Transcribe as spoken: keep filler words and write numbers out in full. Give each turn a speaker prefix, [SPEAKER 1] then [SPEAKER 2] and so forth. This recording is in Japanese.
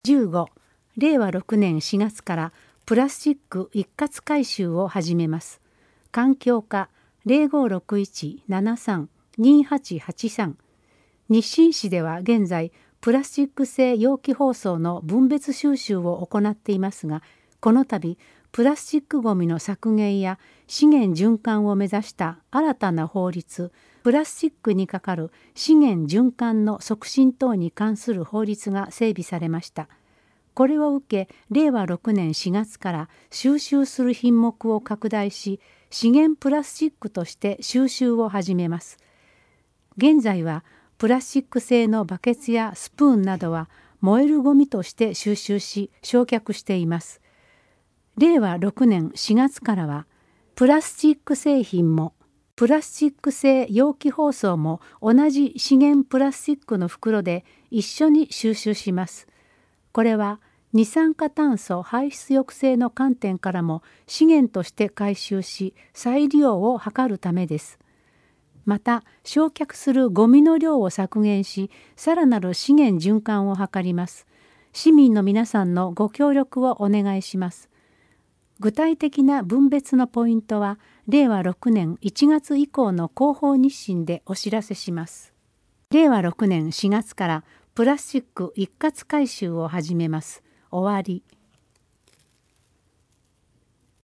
[SPEAKER 1] じゅうご、れいわろくねんしがつからプラスチック一括回収を始めます。環境課 ゼロごろくいち ななさん にはちはちさん。日清市では現在プラスチック製容器包装の分別収集を行っていますが、この度プラスチックごみの削減や資源循環を目指した新たな法律、プラスチックにかかる資源循環の促進等に関する法律が整備されました。これを受け、れいわろくねんしがつから収集する品目を拡大し、資源プラスチックとして収集を始めます。現在はプラスチック製のバケツやスプーンなどは燃えるゴミとして収集し焼却しています。れいわろくねんしがつからはプラスチック製品もプラスチック製容器包装も同じ資源プラスチックの袋で一緒に収集します。これは二酸化炭素排出抑制の観点からも資源として回収し再利用を図るためです。また焼却するゴミの量を削減し、さらなる資源循環を図ります。市民の皆さんのご協力をお願いします。具体的な分別のポイントはれいわろくねんいちがつ以降の広報日誌でお知らせします。れいわろくねんしがつからプラスチック一括回収を始めます。終わり。